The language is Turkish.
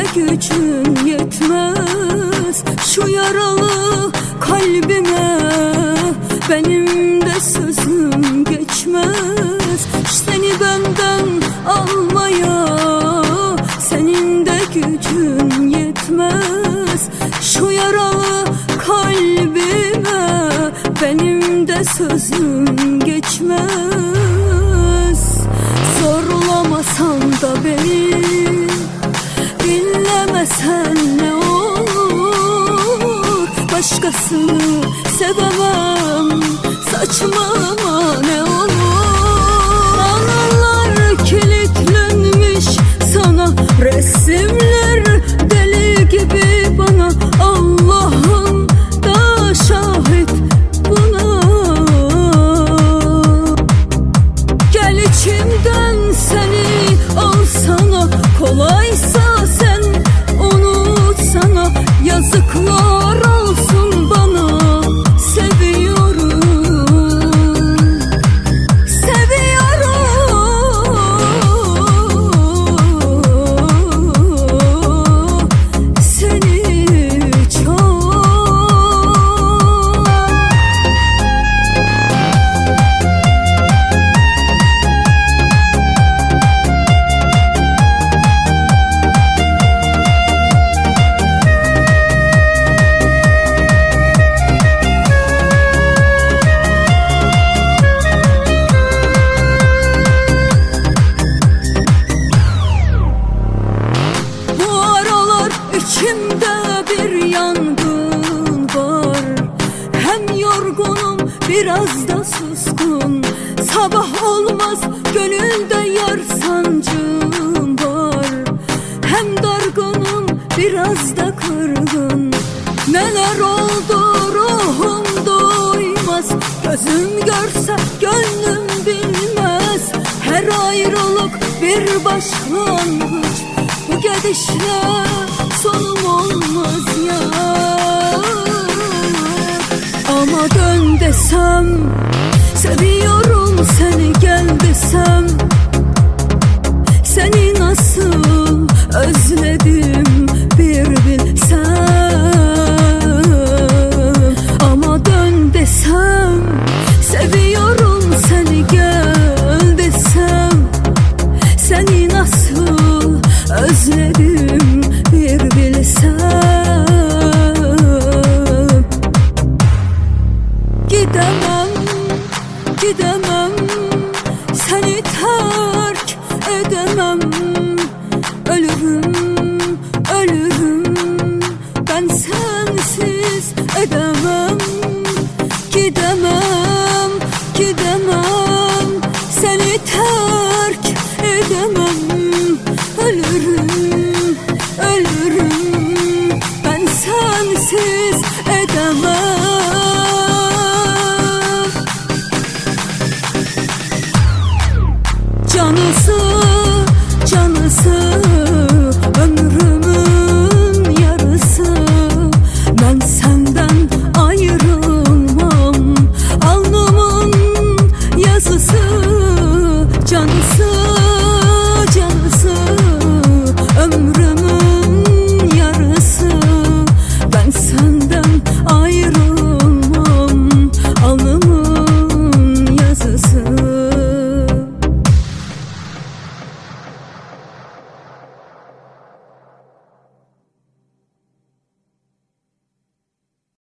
gücün yetmez şu yaralı kalbime, benim de sözüm geçmez seni benden almaya. Senin de gücün yetmez şu yaralı kalbime, benim de sözüm geçmez. Zorlamasan da beni, dinlemesen ne olur, başkasını sevemem, saçmalama ne olur. Analar kilitlenmiş sana, resimler deli gibi bana, Allah'ım da şahit buna. Gel içimden seni alsana, kolaysa sen unutsana, yazıklar olsun bana. Seviyorum, seni çok. İçimde bir yangın var, hem yorgunum biraz da suskun. Sabah olmaz gönülde yar sancım var, hem dargınım biraz da kırgın. Neler oldu ruhum duymaz, gözüm görse gönlüm bilmez. Her ayrılık bir başlangıç, bu gidişle sonum olmaz ya. Ama dön desem, seviyorum seni gel desem, seni nasıl özledim bir bilsem. Ama dön desem, seviyorum seni gel desem, seni nasıl özledim bir bilsem. Gidemem, gidemem, seni terk edemem. Ölürüm, ölürüm, ben sensiz edemem. Gidemem,